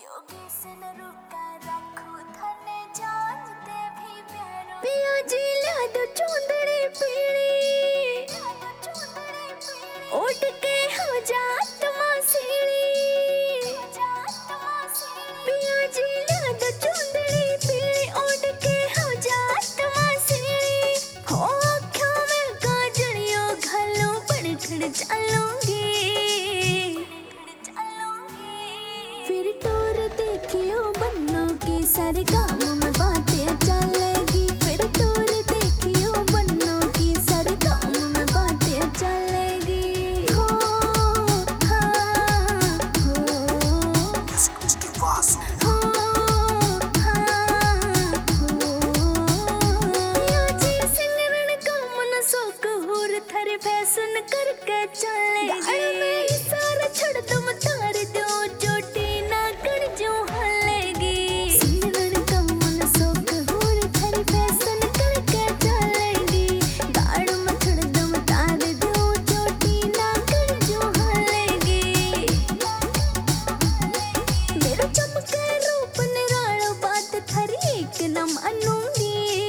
योगी से न रुका रखू थने जानते भी प्यारो पिया जी ला दो चुंदड़ी पीली उठ के हो जात मासीली पिया जी ला दो चुंदड़ी पीली उठ के हो जात मासीली हो आँखों में काजलियों घालो बढ़ चलूंगी फिर टोर देखियो बन्नों की सारे काम में बातें चलेगी फिर टोर देखियो बन्नों की सारे काम में बातें चलेगी हो हाँ हो हो हाँ हो या जी सिंगरण का मन सोक हुर थर फैशन करके चलेगी सारा छोड़ तुम तार दो चोटी ना कर जो हलेगी सिंगरण का मन सोक हुर थर फैशन करके चलेगी गाड़ में छोड़ तुम तार दो चोटी ना कर जो हलेगी मेरा चमके रूप निरालो बात थारी एक न मानूंगी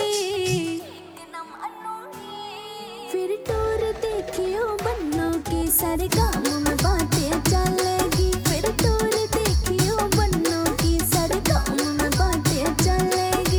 फिर टोर देखियो बन्नों की सारे काम में बातें चलेगी फिर टोर देखियो बन्नों की सारे काम में बातें चलेगी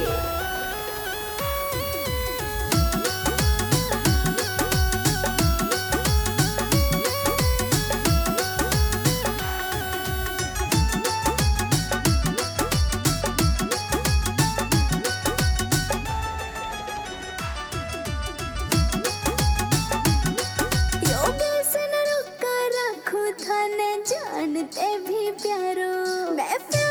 योगी से न रुका रखू थाने जानते भी प्यारो मैं